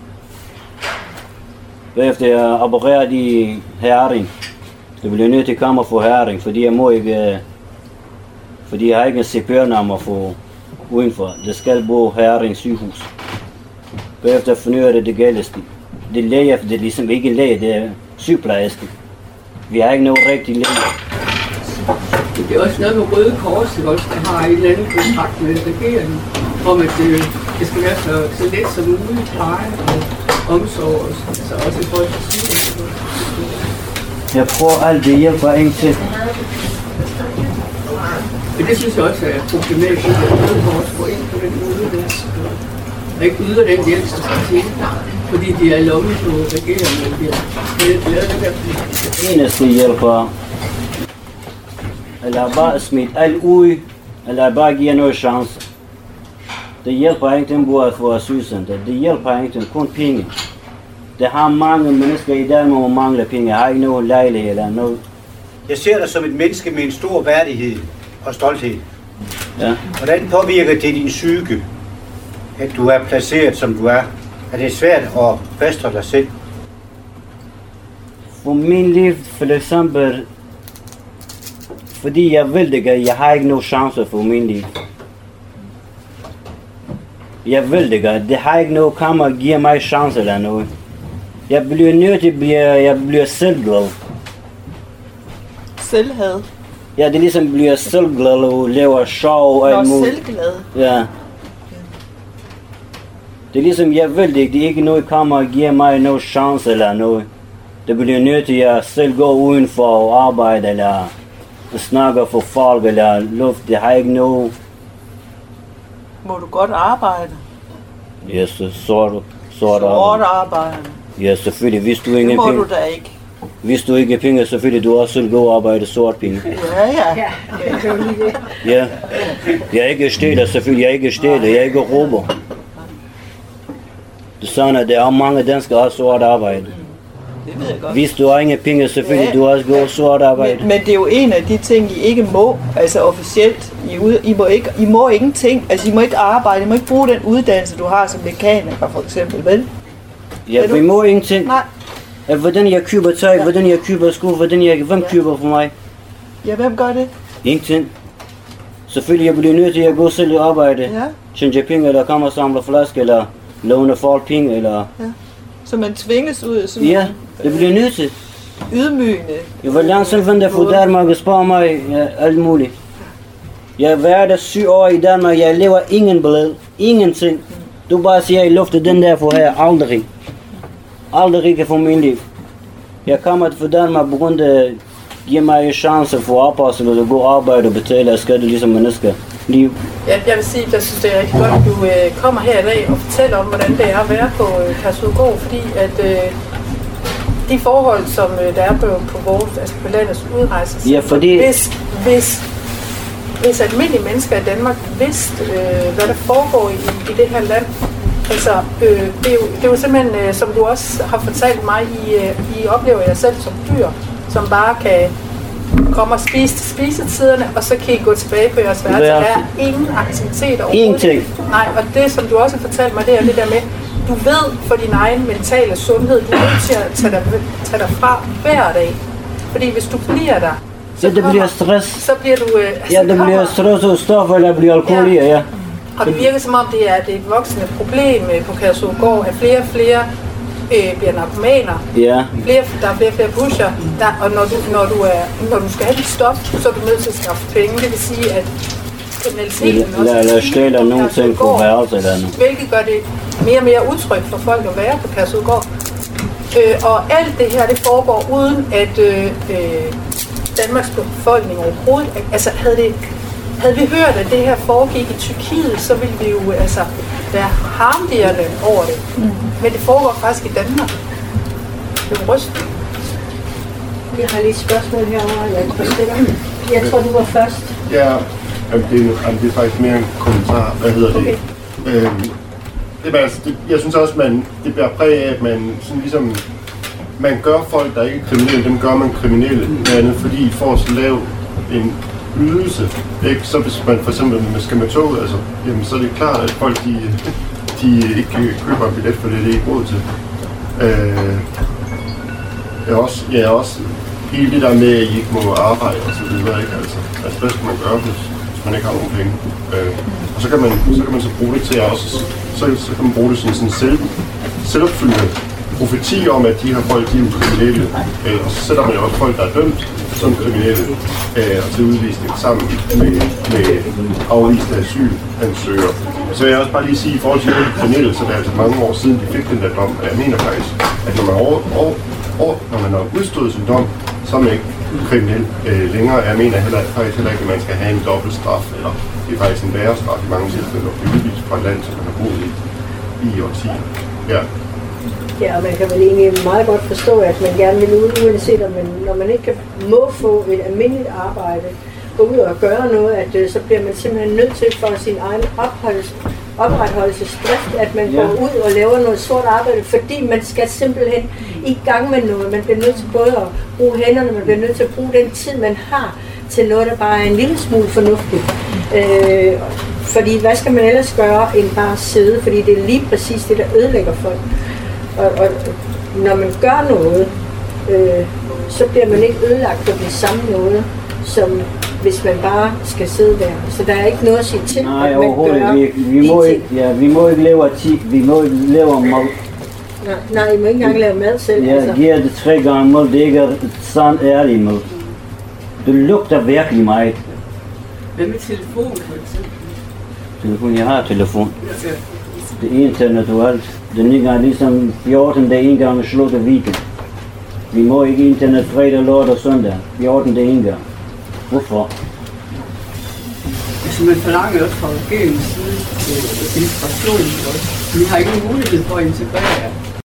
Bagefter jeg opereret i Herring. Jeg bliver nødt til at komme for Herring, fordi jeg må ikke, fordi jeg har ikke en CPR-nummer for udenfor. Det skal bo Herring sygehus. Bagefter fornyer det gældesten. Det er læge, det er ligesom ikke læge, det er sygeplejerske. Vi har ikke noget rigtig læge. Det er også noget med Røde Kors, der har en eller anden kontrakt med regeringen, om at det skal være så let som muligt pleje og omsorg, så også i forhold til sygdom. Jeg tror alt det hjælper ingenting. Men det synes jeg også er problematisk, at Røde Kors går ind på den måde der. Og ikke yder den hjælp, der skal til, fordi de er lommet på regeringen. Det eneste hjælper, eller bare smidt alt ud, eller bare give noget chance. Det hjælper ingenting både for asylcenter. Det hjælper ingenting, kun penge. Det har mange mennesker i dag, hvor mangler penge. Jeg har ikke nogen lejlighed eller noget. Jeg ser dig som et menneske med en stor værdighed og stolthed. Ja. Hvordan påvirker det din psyke, at du er placeret som du er? Er det svært at fastholde dig selv? For min liv, for eksempel, fordi jeg vil det godt, jeg har ikke nogen chance for min liv. Jeg vil det godt, det har ikke noget kammer at give mig chance eller noget. Jeg bliver nødt til jeg bliver selvglad. Selvhad? Ja, det ligesom bliver selvglad og laver sjov og alt muligt. Selvglad? Ja. Det er ligesom, jeg vil det ikke, det er ikke noget kammer at give mig noget chance eller noget. Det bliver nødt til at selv gå udenfor og arbejde eller snakke for folk eller luft, det har ikke noget. Må du godt arbejde? Ja, så sort arbejde? Ja, selvfølgelig, hvis du ikke det må du da ikke. Hvis du ikke har penge, selvfølgelig du også selv gå og arbejde sort penge. Ja. Ja, jeg er ikke stjæler, selvfølgelig, jeg er ikke stjæler, jeg er ikke råber. Det er sådan, at der er mange danskere, der har sort arbejde. Det ved jeg godt. Hvis du har ingen penge, selvfølgelig, du også går sort arbejde. Men det er jo en af de ting, I ikke må, altså officielt. I må ingenting, altså I må ikke arbejde, I må ikke bruge den uddannelse, du har som mekaniker for eksempel, vel? Ja, vi må ingenting. Nej. Hvordan jeg køber tøj, hvordan jeg køber sko, hvem køber for mig? Ja, hvem gør det? Ingenting. Selvfølgelig, jeg bliver nødt til at gå selv og arbejde. Ja. Tjene penge, eller komme og samle flaske, eller låne folk penge, eller... Ja. Så man tvinges ud af sådan ja, det bliver nødt til. Ydmygende. Jeg vil gerne vente for Danmark og spørge mig alt muligt. Jeg har været der 7 år i Danmark, jeg lever ingen blad. Ingenting. Du bare siger, at jeg lufter den der for her. Aldrig. Aldrig kan få min liv. Jeg kommer til Danmark på grund af give mig en chance for opholdstilladelse at gå og arbejde og betale skat ligesom mennesker. Liv. Jeg vil sige, at jeg synes, det er rigtig godt, at du kommer her i dag og fortæller om, hvordan det er at være på Kærshovedgård, fordi at de forhold, som der er på vores, altså på landets udrejse, ja, fordi... hvis almindelige mennesker i Danmark vidste, hvad der foregår i det her land, altså, det er jo simpelthen, som du også har fortalt mig, I oplever jer selv som dyr, som bare kan komme og spise til spisetiderne, og så kan I gå tilbage på jeres værelse. Der er ingen aktivitet overhovedet. Ingenting. Nej, og det, som du også har fortalt mig, det er det der med, du ved for din egen mentale sundhed, du er nødt til at tage dig fra hver dag. Fordi hvis du bliver der, så det bliver stress. Så bliver du... ja, det bliver stress og stoffer, eller bliver alkoholiker, ja. Og det virker som om, det er et voksende problem på Kærshovedgård, at flere og flere bliver narkomaner. Ja. Der er flere og flere pusher. Og når du skal have dit stof, så er du nødt til at skaffe penge. Det vil sige, at kriminaliteten også... Eller stjæler nogle ting på værelse eller andet. Hvilket gør det mere og mere utrygt for folk at være på Kærshovedgård. Og alt det her, det foregår uden at Danmarks befolkning overhovedet... Altså havde vi hørt, at det her foregik i Tyrkiet, så ville vi jo være harmdirrende over det. Men det foregår faktisk i Danmark. Det er rystende. Jeg har lige et spørgsmål herovre. Jeg tror, du var først. Ja, det er faktisk mere en kommentar. Hvad hedder det? Okay. Jeg synes også, det bliver præg af, at man sådan ligesom... Man gør folk, der ikke er kriminelle, dem gør man kriminelle, blandt andet fordi for at lave en ydelse, ikke? Så hvis man for eksempel skal med toget, jamen, så er det klart, at folk de ikke køber en billet, for det er ikke råd til. Jeg er også hele det der med, at I ikke må arbejde og så videre, ikke? Altså hvad skal man gøre, hvis man ikke har nogen penge? Og så kan man så bruge det til også, så kan man bruge det som sådan selvopfyldende profeti om, at de her folk, de er kriminelle, og så sætter man jo også folk, der er dømt som kriminelle, og til udvisning sammen med afviste asylansøgere. Så vil jeg også bare lige sige, i forhold til de kriminelle, så det er altså mange år siden, de fik den der dom, og jeg mener faktisk, at når man har udstået sin dom, så er man ikke kriminel længere. Jeg mener faktisk heller ikke, at man skal have en dobbelt straf, eller det er faktisk en værre straf i mange tilfælde, at blive udvist fra et land, som man har boet i årtier. Ja. Ja, og man kan vel egentlig meget godt forstå, at man gerne vil uanset om når man ikke må få et almindeligt arbejde, gå ud og gøre noget, at så bliver man simpelthen nødt til for sin egen opretholdelsesdrift, at man går ud og laver noget sort arbejde, fordi man skal simpelthen i gang med noget. Man bliver nødt til både at bruge hænderne, man bliver nødt til at bruge den tid, man har til noget, der bare er en lille smule fornuftigt. Fordi hvad skal man ellers gøre, end bare sidde, fordi det er lige præcis det, der ødelægger folk. Og når man gør noget, så bliver man ikke ødelagt på den samme måde, som hvis man bare skal sidde der. Så der er ikke noget at sige til, nej, at man gør vi må ikke lave vi må ikke lave mad. Nej, I må ikke engang lave mad selv. Jeg giver det 3 gange mad, det er ikke sådan ærlig mad. Det lugter virkelig meget. Hvad med telefon, for eksempel? Telefon, jeg har telefon. Det er internet og alt. Den ligger ligesom 14 dage en gang slået af weekend. Vi må ikke internet fredag, lørdag og søndag. 14 dage en gang. Hvorfor? Altså man forlanger også fra regeringens side integration også. Vi har ikke mulighed for at integrere jer.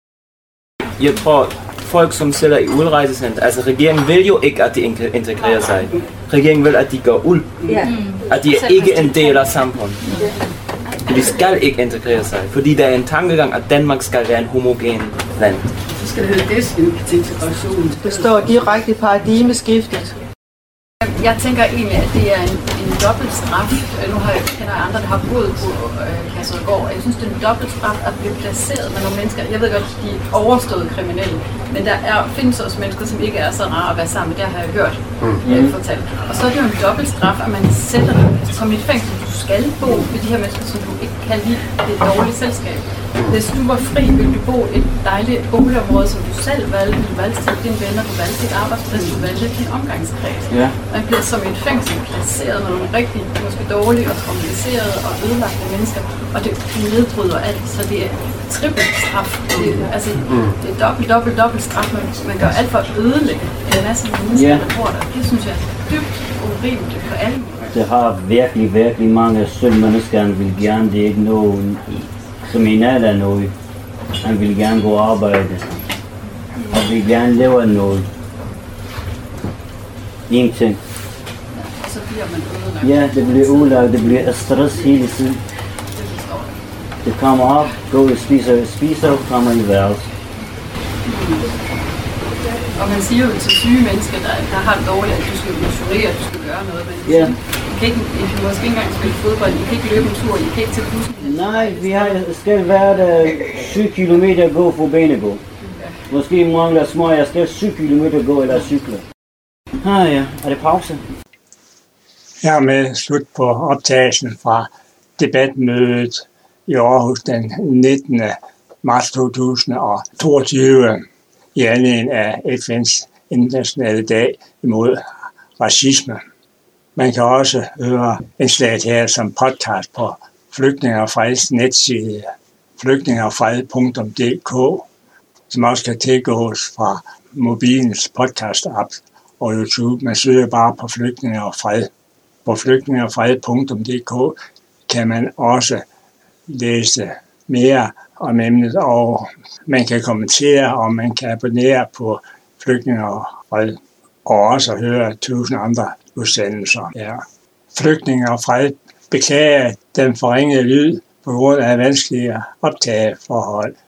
Jeg tror, folk som sidder i udrejsecenter, altså regeringen vil jo ikke, at de integrerer sig. Regeringen vil, at de går ud. At de er ikke en del af samfundet. De skal ikke integrere sig, fordi der er en tankegang, at Danmark skal være en homogen land. Så skal det hedde desintegration. Det står direkte i paradigmeskiftet. Jeg tænker egentlig, at det er en dobbelt straf. Nu kender jeg andre, der har boet på Kærshovedgård. Jeg synes, det er en dobbelt straf at blive placeret med nogle mennesker. Jeg ved godt, de er overstået kriminelle, men der findes også mennesker, som ikke er så rare at være sammen med. Det har jeg hørt fortalt. Og så er det jo en dobbelt straf, at man sætter dem som et fængsel. Du skal bo med de her mennesker, som du ikke kan lide. Det er et dårligt selskab. Hvis du var fri, ville du bo i et dejligt boligområde, som du selv valgte. Du valgte til dine venner, du valgte dit arbejdsplads, du valgte din omgangskreds. Ja. Man bliver som et fængsel placeret med nogle rigtig, måske dårlige og traumatiserede og ødelagte mennesker, og det nedbryder alt, så det er trippelt straf. Det er dobbelt straf, man gør alt for at ødelægge en masse mennesker, der bor der. Det synes jeg er dybt urimeligt for alle. Det har virkelig mange søde mennesker, han vil gerne, det er ikke nogen som en af noget. Han vil gerne gå og arbejde. Han vil gerne leve af noget. Ingenting. Og så bliver man ødelagt. Ja, det bliver ødelagt. Det bliver stress hele tiden. Det kommer op, går og spiser, kommer i værelse. Og man siger jo til syge mennesker, der har det dårligt, at du skal motionere, at du skal gøre noget. Men I kan måske ikke engang spille fodbold, I kan ikke løbe en tur, I kan ikke tage bussen. Nej, vi skal være 7 kilometer gå for banegå. Måske mangler små, jeg skal 7 kilometer gå eller cykle. Ja, er det pause? Hermed slut på optagelsen fra debatmødet i Aarhus den 19. marts 2022 i anledning af FN's internationale dag imod racisme. Man kan også høre indslaget her som podcast på Flygtninge og Freds netside flygtningeogfred.dk, som også kan tilgås fra mobilens podcast-app og YouTube. Man søger bare på Flygtninge og Fred. På flygtningeogfred.dk kan man også læse mere om emnet, og man kan kommentere, og man kan abonnere på Flygtninge og Fred, og også høre 1000 andre udsendelser. Ja. Flygtninge og Fred beklager den forringede lyd på grund af vanskelige optageforhold.